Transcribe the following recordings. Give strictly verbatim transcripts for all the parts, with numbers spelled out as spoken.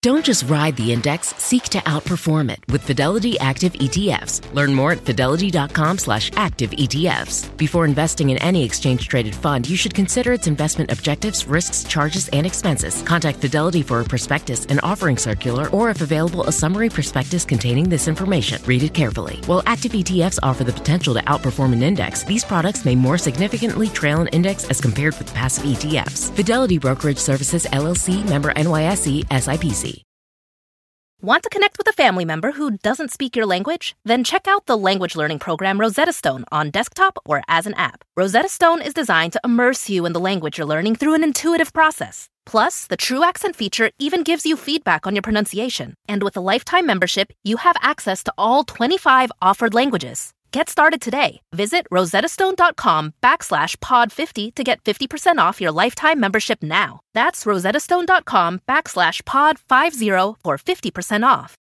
Don't just ride the index, seek to outperform it with Fidelity Active E T Fs. Learn more at fidelity.com slash active ETFs. Before investing in any exchange-traded fund, you should consider its investment objectives, risks, charges, and expenses. Contact Fidelity for a prospectus, an offering circular, or if available, a summary prospectus containing this information. Read it carefully. While active E T Fs offer the potential to outperform an index, these products may more significantly trail an index as compared with passive E T Fs. Fidelity Brokerage Services, L L C, member N Y S E, S I P C. Want to connect with a family member who doesn't speak your language? Then check out the language learning program Rosetta Stone on desktop or as an app. Rosetta Stone is designed to immerse you in the language you're learning through an intuitive process. Plus, the True Accent feature even gives you feedback on your pronunciation. And with a lifetime membership, you have access to all twenty-five offered languages. Get started today. Visit rosettastone.com backslash pod 50 to get fifty percent off your lifetime membership now. That's rosettastone.com backslash pod 50 for fifty percent off.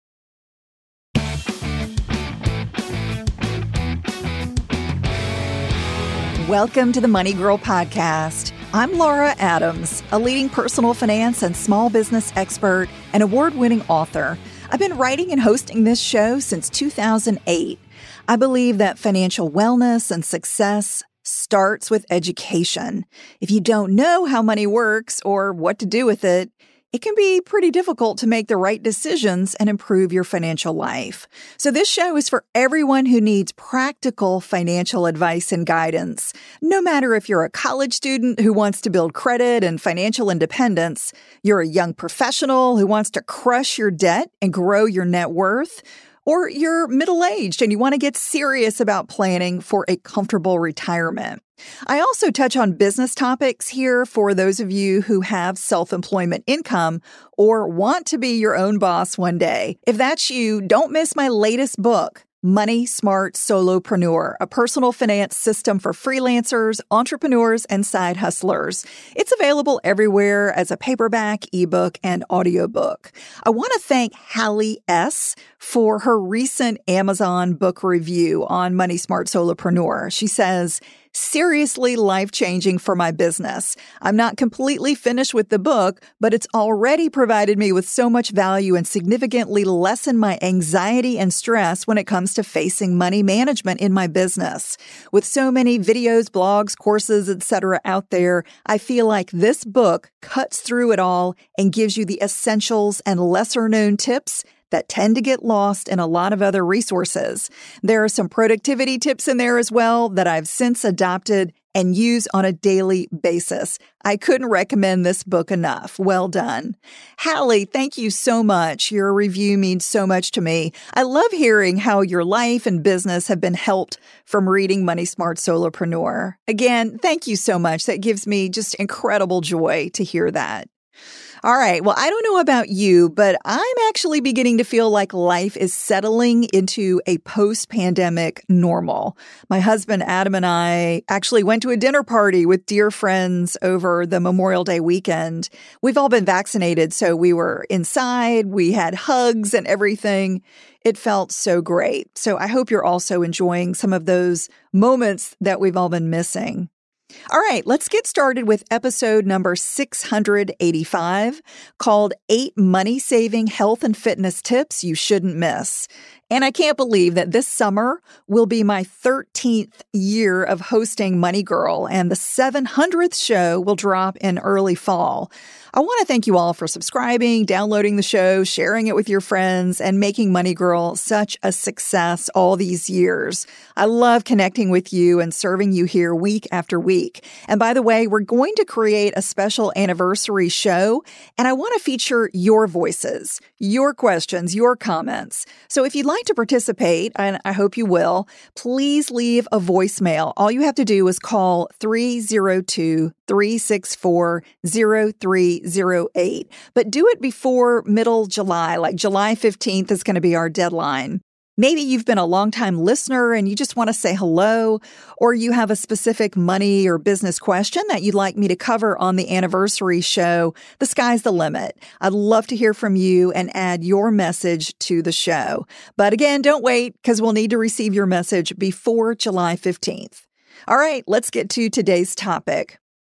Welcome to the Money Girl Podcast. I'm Laura Adams, a leading personal finance and small business expert and award-winning author. I've been writing and hosting this show since two thousand eight. I believe that financial wellness and success starts with education. If you don't know how money works or what to do with it, it can be pretty difficult to make the right decisions and improve your financial life. So this show is for everyone who needs practical financial advice and guidance. No matter if you're a college student who wants to build credit and financial independence, you're a young professional who wants to crush your debt and grow your net worth, or you're middle-aged and you want to get serious about planning for a comfortable retirement. I also touch on business topics here for those of you who have self-employment income or want to be your own boss one day. If that's you, don't miss my latest book, Money Smart Solopreneur, a personal finance system for freelancers, entrepreneurs, and side hustlers. It's available everywhere as a paperback, ebook, and audiobook. I want to thank Hallie S. for her recent Amazon book review on Money Smart Solopreneur. She says, seriously life-changing for my business. I'm not completely finished with the book, but it's already provided me with so much value and significantly lessened my anxiety and stress when it comes to facing money management in my business. With so many videos, blogs, courses, et cetera out there, I feel like this book cuts through it all and gives you the essentials and lesser-known tips that tend to get lost in a lot of other resources. There are some productivity tips in there as well that I've since adopted and use on a daily basis. I couldn't recommend this book enough. Well done. Hallie, thank you so much. Your review means so much to me. I love hearing how your life and business have been helped from reading Money Smart Solopreneur. Again, thank you so much. That gives me just incredible joy to hear that. All right. Well, I don't know about you, but I'm actually beginning to feel like life is settling into a post-pandemic normal. My husband, Adam, and I actually went to a dinner party with dear friends over the Memorial Day weekend. We've all been vaccinated, so we were inside. We had hugs and everything. It felt so great. So I hope you're also enjoying some of those moments that we've all been missing. All right, let's get started with episode number six hundred eighty-five, called Eight Money-Saving Health and Fitness Tips You Shouldn't Miss. And I can't believe that this summer will be my thirteenth year of hosting Money Girl, and the seven hundredth show will drop in early fall. I want to thank you all for subscribing, downloading the show, sharing it with your friends, and making Money Girl such a success all these years. I love connecting with you and serving you here week after week. And by the way, we're going to create a special anniversary show, and I want to feature your voices, your questions, your comments. So if you'd like to participate, and I hope you will, please leave a voicemail. All you have to do is call three oh two, three six four, oh three oh eight. But do it before middle July, like July fifteenth is going to be our deadline. Maybe you've been a longtime listener and you just want to say hello, or you have a specific money or business question that you'd like me to cover on the anniversary show. The sky's the limit. I'd love to hear from you and add your message to the show. But again, don't wait, because we'll need to receive your message before July fifteenth. All right, let's get to today's topic.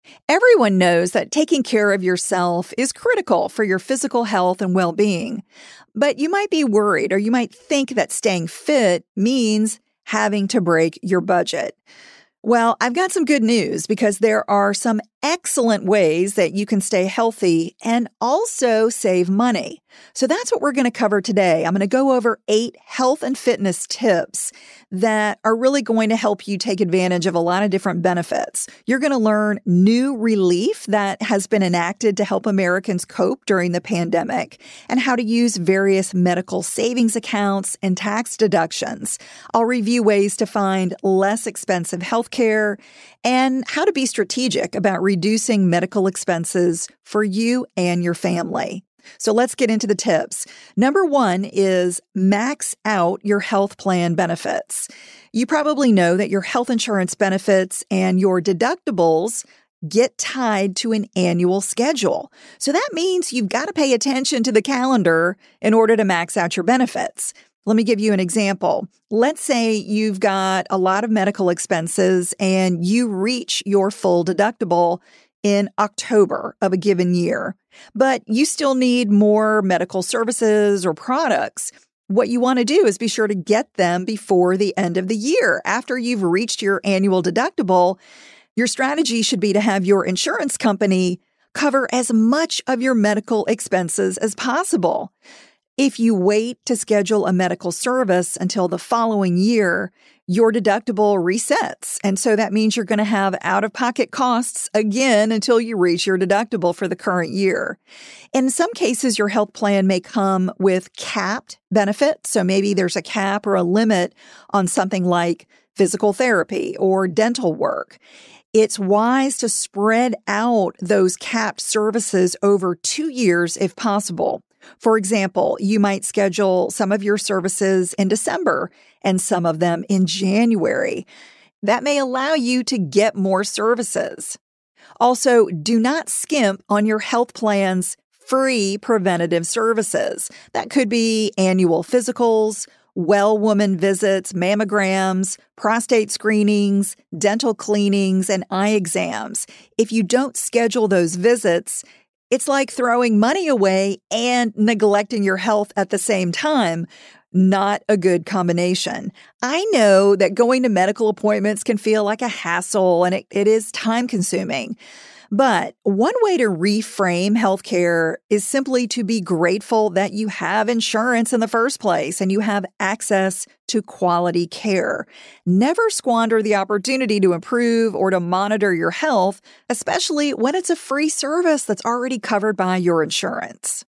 Everyone knows that taking care of yourself is critical for your physical health and well-being. But you might be worried, or you might think that staying fit means having to break your budget. Well, I've got some good news, because there are some excellent ways that you can stay healthy and also save money. So that's what we're going to cover today. I'm going to go over eight health and fitness tips that are really going to help you take advantage of a lot of different benefits. You're going to learn new relief that has been enacted to help Americans cope during the pandemic, and how to use various medical savings accounts and tax deductions. I'll review ways to find less expensive health care and how to be strategic about reducing medical expenses for you and your family. So let's get into the tips. Number one is max out your health plan benefits. You probably know that your health insurance benefits and your deductibles get tied to an annual schedule. So that means you've got to pay attention to the calendar in order to max out your benefits. Let me give you an example. Let's say you've got a lot of medical expenses and you reach your full deductible in October of a given year, but you still need more medical services or products. What you want to do is be sure to get them before the end of the year. After you've reached your annual deductible, your strategy should be to have your insurance company cover as much of your medical expenses as possible. If you wait to schedule a medical service until the following year, your deductible resets. And so that means you're going to have out-of-pocket costs again until you reach your deductible for the current year. In some cases, your health plan may come with capped benefits. So maybe there's a cap or a limit on something like physical therapy or dental work. It's wise to spread out those capped services over two years if possible. For example, you might schedule some of your services in December and some of them in January. That may allow you to get more services. Also, do not skimp on your health plan's free preventative services. That could be annual physicals, well woman visits, mammograms, prostate screenings, dental cleanings, and eye exams. If you don't schedule those visits, it's like throwing money away and neglecting your health at the same time. Not a good combination. I know that going to medical appointments can feel like a hassle, and it, it is time consuming. But one way to reframe healthcare is simply to be grateful that you have insurance in the first place and you have access to quality care. Never squander the opportunity to improve or to monitor your health, especially when it's a free service that's already covered by your insurance.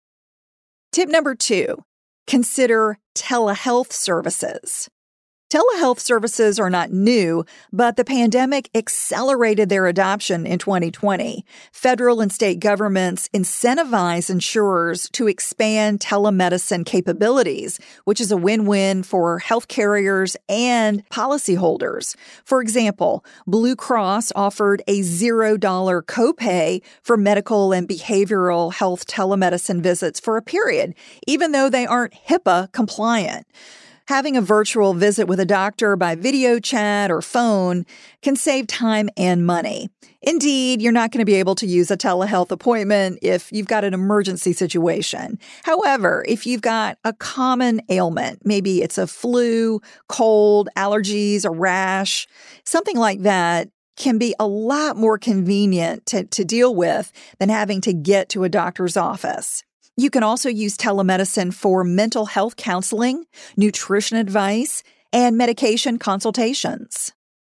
Tip number two, consider telehealth services. Telehealth services are not new, but the pandemic accelerated their adoption in twenty twenty. Federal and state governments incentivize insurers to expand telemedicine capabilities, which is a win-win for health carriers and policyholders. For example, Blue Cross offered a zero dollar copay for medical and behavioral health telemedicine visits for a period, even though they aren't HIPAA compliant. Having a virtual visit with a doctor by video chat or phone can save time and money. Indeed, you're not going to be able to use a telehealth appointment if you've got an emergency situation. However, if you've got a common ailment, maybe it's a flu, cold, allergies, a rash, something like that, can be a lot more convenient to, to deal with than having to get to a doctor's office. You can also use telemedicine for mental health counseling, nutrition advice, and medication consultations.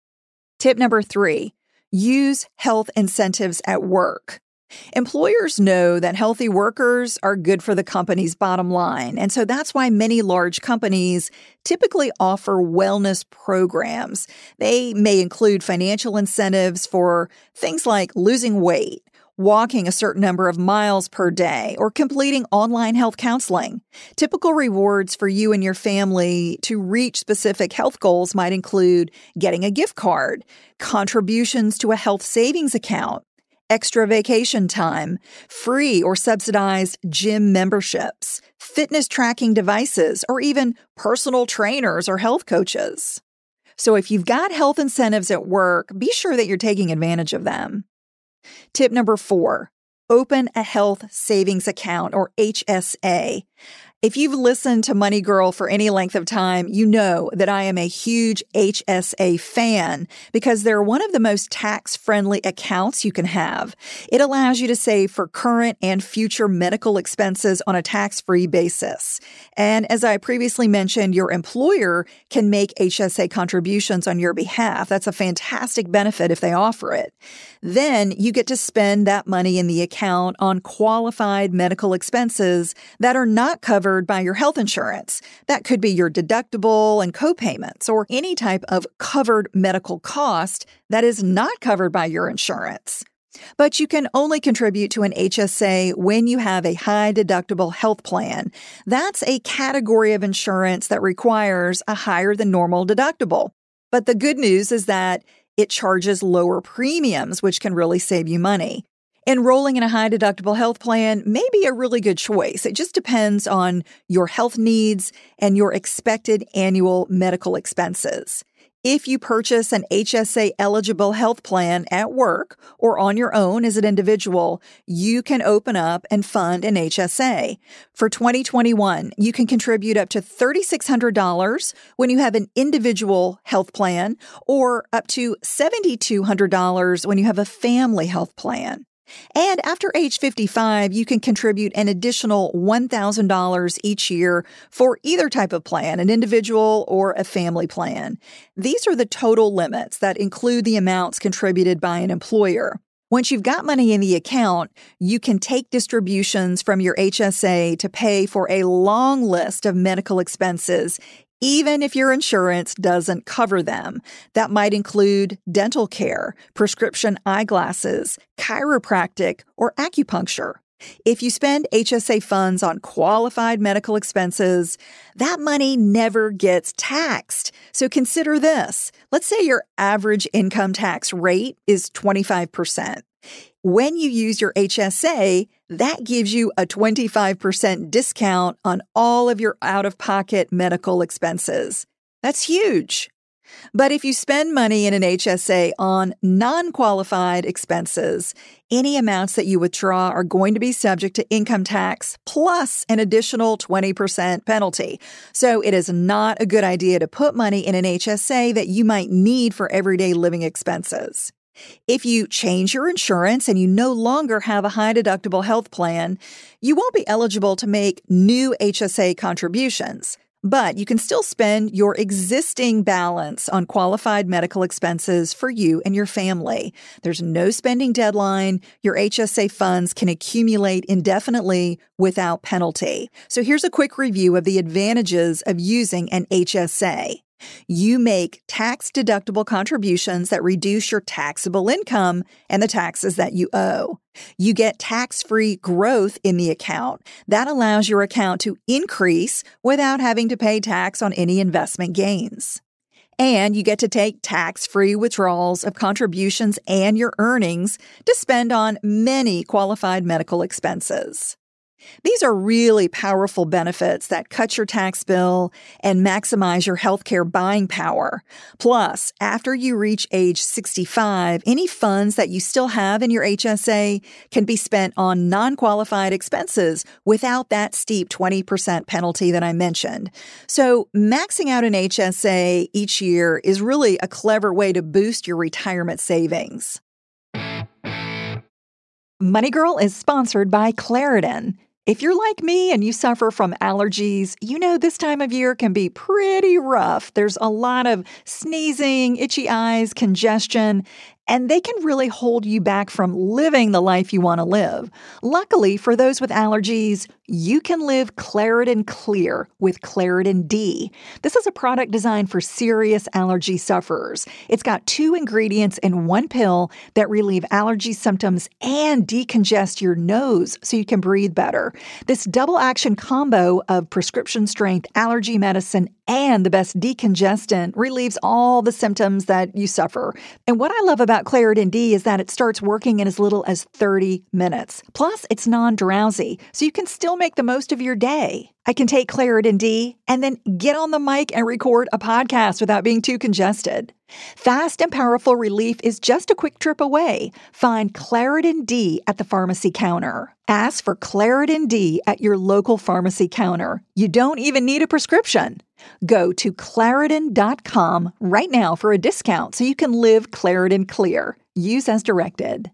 Tip number three, use health incentives at work. Employers know that healthy workers are good for the company's bottom line, and so that's why many large companies typically offer wellness programs. They may include financial incentives for things like losing weight, walking a certain number of miles per day, or completing online health counseling. Typical rewards for you and your family to reach specific health goals might include getting a gift card, contributions to a health savings account, extra vacation time, free or subsidized gym memberships, fitness tracking devices, or even personal trainers or health coaches. So if you've got health incentives at work, be sure that you're taking advantage of them. Tip number four, open a health savings account or H S A. If you've listened to Money Girl for any length of time, you know that I am a huge H S A fan because they're one of the most tax-friendly accounts you can have. It allows you to save for current and future medical expenses on a tax-free basis. And as I previously mentioned, your employer can make H S A contributions on your behalf. That's a fantastic benefit if they offer it. Then you get to spend that money in the account on qualified medical expenses that are not covered by your health insurance. That could be your deductible and co-payments or any type of covered medical cost that is not covered by your insurance. But you can only contribute to an H S A when you have a high deductible health plan. That's a category of insurance that requires a higher than normal deductible. But the good news is that it charges lower premiums, which can really save you money. Enrolling in a high deductible health plan may be a really good choice. It just depends on your health needs and your expected annual medical expenses. If you purchase an H S A eligible health plan at work or on your own as an individual, you can open up and fund an H S A. For twenty twenty-one, you can contribute up to three thousand six hundred dollars when you have an individual health plan or up to seven thousand two hundred dollars when you have a family health plan. And after age fifty-five, you can contribute an additional one thousand dollars each year for either type of plan, an individual or a family plan. These are the total limits that include the amounts contributed by an employer. Once you've got money in the account, you can take distributions from your H S A to pay for a long list of medical expenses, even if your insurance doesn't cover them. That might include dental care, prescription eyeglasses, chiropractic, or acupuncture. If you spend H S A funds on qualified medical expenses, that money never gets taxed. So consider this. Let's say your average income tax rate is twenty-five percent. When you use your H S A, that gives you a twenty-five percent discount on all of your out-of-pocket medical expenses. That's huge. But if you spend money in an H S A on non-qualified expenses, any amounts that you withdraw are going to be subject to income tax plus an additional twenty percent penalty. So it is not a good idea to put money in an H S A that you might need for everyday living expenses. If you change your insurance and you no longer have a high deductible health plan, you won't be eligible to make new H S A contributions. But you can still spend your existing balance on qualified medical expenses for you and your family. There's no spending deadline. Your H S A funds can accumulate indefinitely without penalty. So here's a quick review of the advantages of using an H S A. You make tax-deductible contributions that reduce your taxable income and the taxes that you owe. You get tax-free growth in the account. That allows your account to increase without having to pay tax on any investment gains. And you get to take tax-free withdrawals of contributions and your earnings to spend on many qualified medical expenses. These are really powerful benefits that cut your tax bill and maximize your healthcare buying power. Plus, after you reach age sixty-five, any funds that you still have in your H S A can be spent on non-qualified expenses without that steep twenty percent penalty that I mentioned. So maxing out an H S A each year is really a clever way to boost your retirement savings. Money Girl is sponsored by Claritin. If you're like me and you suffer from allergies, you know this time of year can be pretty rough. There's a lot of sneezing, itchy eyes, congestion, and they can really hold you back from living the life you want to live. Luckily, for those with allergies, you can live Claritin Clear with Claritin D. This is a product designed for serious allergy sufferers. It's got two ingredients in one pill that relieve allergy symptoms and decongest your nose so you can breathe better. This double action combo of prescription strength allergy medicine And the best decongestant relieves all the symptoms that you suffer. And what I love about Claritin D is that it starts working in as little as thirty minutes. Plus, it's non-drowsy, so you can still make the most of your day. I can take Claritin D and then get on the mic and record a podcast without being too congested. Fast and powerful relief is just a quick trip away. Find Claritin D at the pharmacy counter. Ask for Claritin D at your local pharmacy counter. You don't even need a prescription. Go to Claritin dot com right now for a discount so you can live Claritin Clear. Use as directed.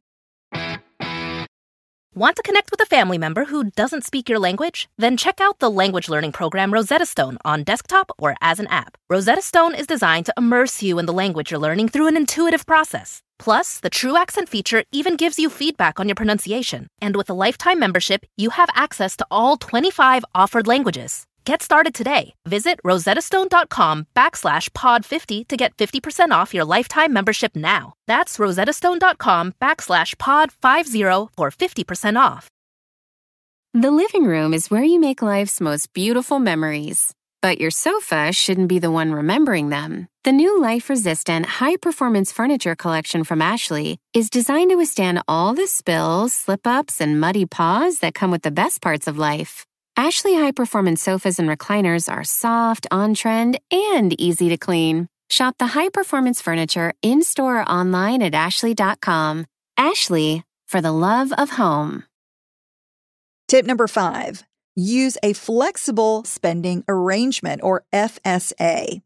Want to connect with a family member who doesn't speak your language? Then check out the language learning program Rosetta Stone on desktop or as an app. Rosetta Stone is designed to immerse you in the language you're learning through an intuitive process. Plus, the True Accent feature even gives you feedback on your pronunciation. And with a lifetime membership, you have access to all twenty-five offered languages. Get started today. Visit rosettastone.com backslash pod 50 to get fifty percent off your lifetime membership now. That's rosettastone.com backslash pod 50 for fifty percent off. The living room is where you make life's most beautiful memories. But your sofa shouldn't be the one remembering them. The new life-resistant, high-performance furniture collection from Ashley is designed to withstand all the spills, slip-ups, and muddy paws that come with the best parts of life. Ashley high-performance sofas and recliners are soft, on-trend, and easy to clean. Shop the high-performance furniture in-store or online at ashley dot com. Ashley, for the love of home. Tip number five, use a flexible spending arrangement, or F S A.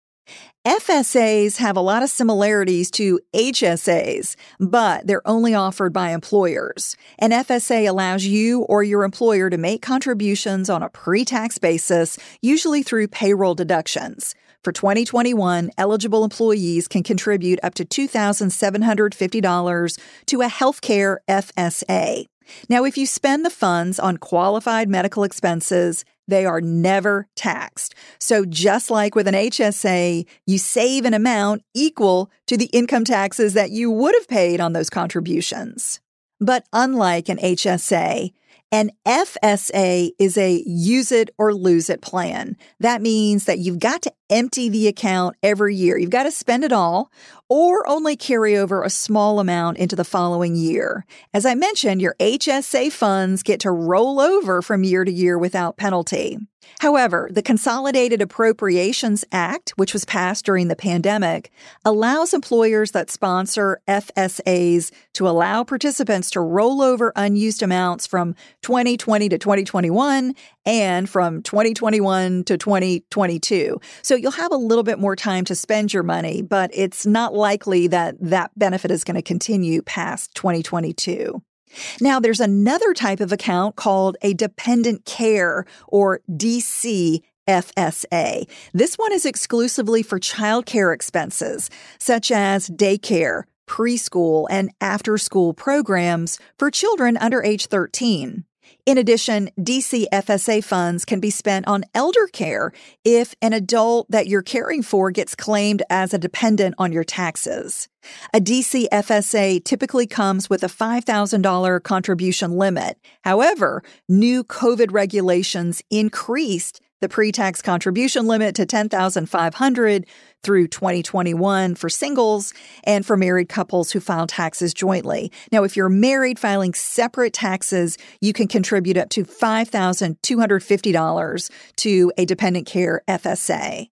F S As have a lot of similarities to H S As, but they're only offered by employers. An F S A allows you or your employer to make contributions on a pre-tax basis, usually through payroll deductions. For twenty twenty-one, eligible employees can contribute up to two thousand seven hundred fifty dollars to a healthcare F S A. Now, if you spend the funds on qualified medical expenses, they are never taxed. So just like with an H S A, you save an amount equal to the income taxes that you would have paid on those contributions. But unlike an H S A, an F S A is a use it or lose it plan. That means that you've got to empty the account every year. You've got to spend it all or only carry over a small amount into the following year. As I mentioned, your H S A funds get to roll over from year to year without penalty. However, the Consolidated Appropriations Act, which was passed during the pandemic, allows employers that sponsor F S As to allow participants to roll over unused amounts from twenty twenty to twenty twenty-one and from twenty twenty-one to twenty twenty-two. So you'll have a little bit more time to spend your money, but it's not likely that that benefit is going to continue past twenty twenty-two. Now, there's another type of account called a dependent care, or D C F S A. This one is exclusively for childcare expenses, such as daycare, preschool, and after-school programs for children under age thirteen. In addition, D C F S A funds can be spent on elder care if an adult that you're caring for gets claimed as a dependent on your taxes. A D C F S A typically comes with a five thousand dollars contribution limit. However, new COVID regulations increased the pre-tax contribution limit to ten thousand five hundred dollars through twenty twenty-one for singles and for married couples who file taxes jointly. Now, if you're married filing separate taxes, you can contribute up to five thousand two hundred fifty dollars to a dependent care F S A.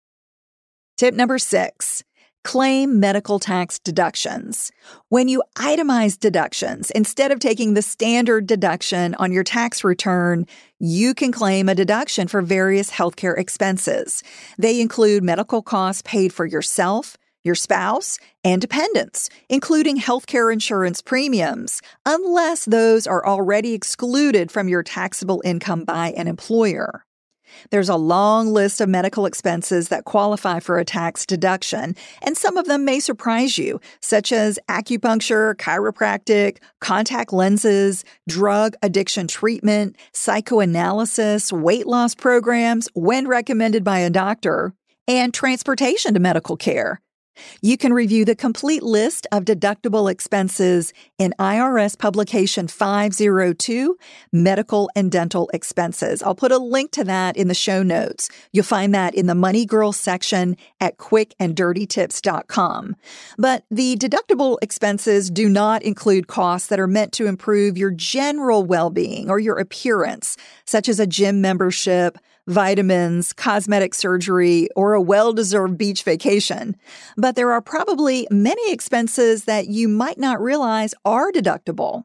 Tip number six. Claim medical tax deductions. When you itemize deductions, instead of taking the standard deduction on your tax return, you can claim a deduction for various healthcare expenses. They include medical costs paid for yourself, your spouse, and dependents, including healthcare insurance premiums, unless those are already excluded from your taxable income by an employer. There's a long list of medical expenses that qualify for a tax deduction, and some of them may surprise you, such as acupuncture, chiropractic, contact lenses, drug addiction treatment, psychoanalysis, weight loss programs when recommended by a doctor, and transportation to medical care. You can review the complete list of deductible expenses in I R S Publication five oh two, Medical and Dental Expenses. I'll put a link to that in the show notes. You'll find that in the Money Girl section at quick and dirty tips dot com. But the deductible expenses do not include costs that are meant to improve your general well-being or your appearance, such as a gym membership, vitamins, cosmetic surgery, or a well-deserved beach vacation. But there are probably many expenses that you might not realize are deductible.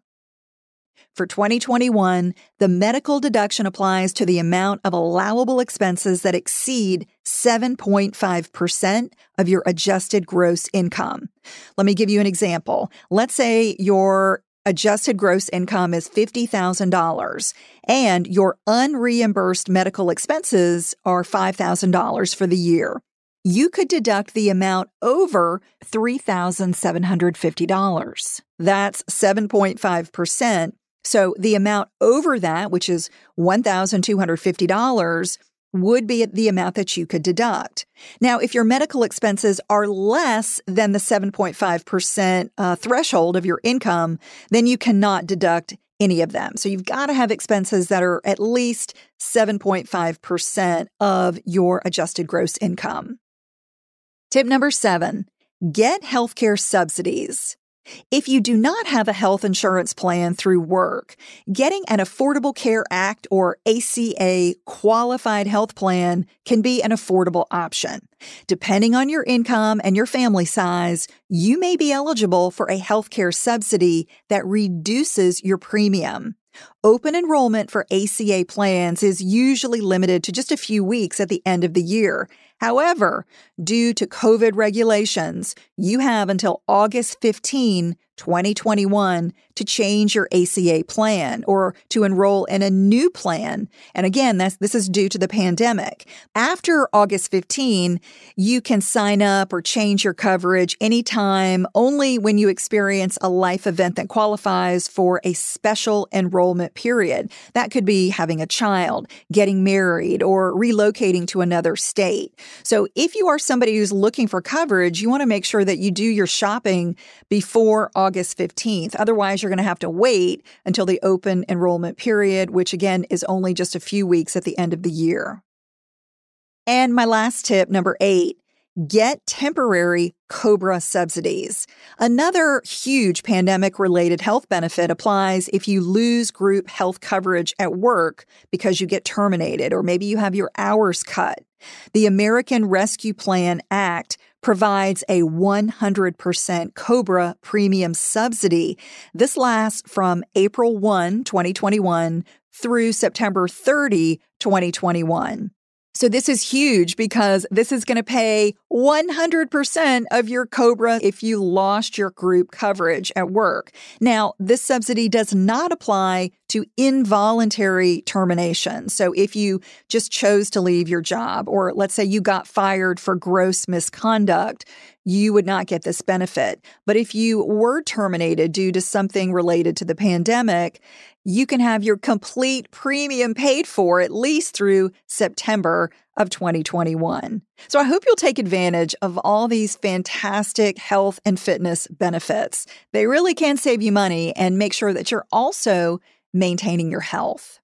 For twenty twenty-one, the medical deduction applies to the amount of allowable expenses that exceed seven point five percent of your adjusted gross income. Let me give you an example. Let's say your adjusted gross income is fifty thousand dollars and your unreimbursed medical expenses are five thousand dollars for the year. You could deduct the amount over three thousand seven hundred fifty dollars. That's seven point five percent. So the amount over that, which is one thousand two hundred fifty dollars, would be the amount that you could deduct. Now, if your medical expenses are less than the seven point five percent uh, threshold of your income, then you cannot deduct any of them. So you've got to have expenses that are at least seven point five percent of your adjusted gross income. Tip number seven, get healthcare subsidies. If you do not have a health insurance plan through work, getting an Affordable Care Act or A C A qualified health plan can be an affordable option. Depending on your income and your family size, you may be eligible for a healthcare subsidy that reduces your premium. Open enrollment for A C A plans is usually limited to just a few weeks at the end of the year. However, due to COVID regulations, you have until August fifteenth, twenty twenty-one to change your A C A plan or to enroll in a new plan. And again, that's, this is due to the pandemic. After August fifteenth, you can sign up or change your coverage anytime, only when you experience a life event that qualifies for a special enrollment period. That could be having a child, getting married, or relocating to another state. So if you are somebody who's looking for coverage, you want to make sure that you do your shopping before August fifteenth. Otherwise, you're going to have to wait until the open enrollment period, which again is only just a few weeks at the end of the year. And my last tip, number eight, get temporary COBRA subsidies. Another huge pandemic-related health benefit applies if you lose group health coverage at work because you get terminated or maybe you have your hours cut. The American Rescue Plan Act provides a one hundred percent COBRA premium subsidy. This lasts from April first, twenty twenty-one through September thirtieth, twenty twenty-one. So this is huge because this is going to pay one hundred percent of your COBRA if you lost your group coverage at work. Now, this subsidy does not apply to involuntary termination. So if you just chose to leave your job, or let's say you got fired for gross misconduct, you would not get this benefit. But if you were terminated due to something related to the pandemic, you can have your complete premium paid for at least through September of twenty twenty-one. So I hope you'll take advantage of all these fantastic health and fitness benefits. They really can save you money and make sure that you're also maintaining your health.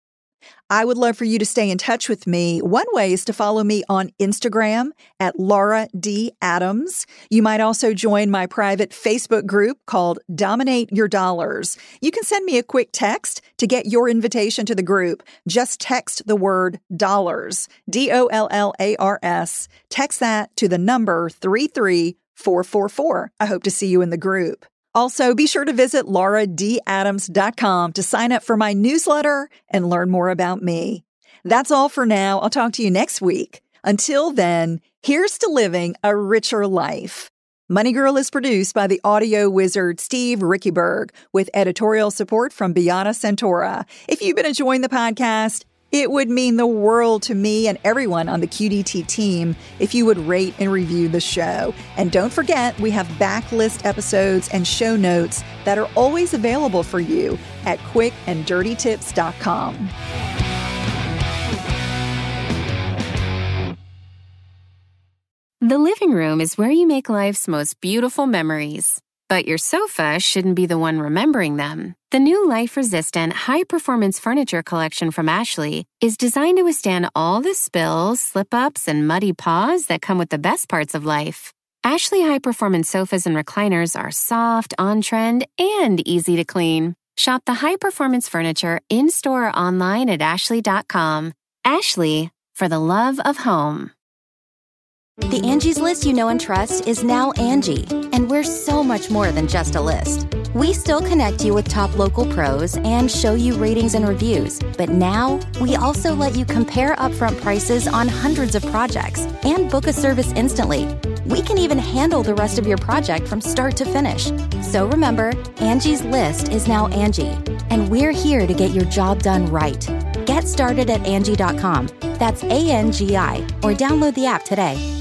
I would love for you to stay in touch with me. One way is to follow me on Instagram at Laura D. Adams. You might also join my private Facebook group called Dominate Your Dollars. You can send me a quick text to get your invitation to the group. Just text the word dollars, D O L L A R S. Text that to the number three three four four four. I hope to see you in the group. Also, be sure to visit laura d adams dot com to sign up for my newsletter and learn more about me. That's all for now. I'll talk to you next week. Until then, here's to living a richer life. Money Girl is produced by the audio wizard Steve Rickyberg with editorial support from Beata Santora. If you've been enjoying the podcast, it would mean the world to me and everyone on the Q D T team if you would rate and review the show. And don't forget, we have backlist episodes and show notes that are always available for you at quick and dirty tips dot com. The living room is where you make life's most beautiful memories. But your sofa shouldn't be the one remembering them. The new life-resistant, high-performance furniture collection from Ashley is designed to withstand all the spills, slip-ups, and muddy paws that come with the best parts of life. Ashley high-performance sofas and recliners are soft, on-trend, and easy to clean. Shop the high-performance furniture in-store or online at ashley dot com. Ashley, for the love of home. The Angie's List you know and trust is now Angie, and we're so much more than just a list. We still connect you with top local pros and show you ratings and reviews, but now we also let you compare upfront prices on hundreds of projects and book a service instantly. We can even handle the rest of your project from start to finish. So remember, Angie's List is now Angie, and we're here to get your job done right. Get started at Angie dot com. That's A N G I, or download the app today.